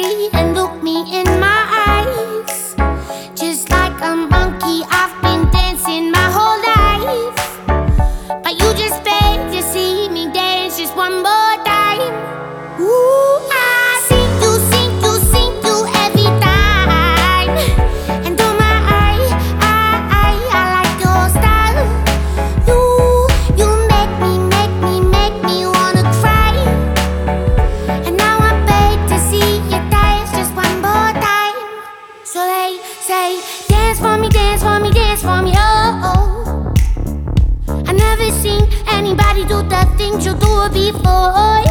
me and look me in my eyes. Just like a monkey, I've been dancing my whole life, but you just beg to see me dance just one more time. Ooh, I see you, see you, see you every time. And oh my, I like your style. You make me wanna cry. And now I beg to see you dance just one more time. So they say, dance for me, dance for me, dance for me, oh, oh. I never seen anybody do the things you do before.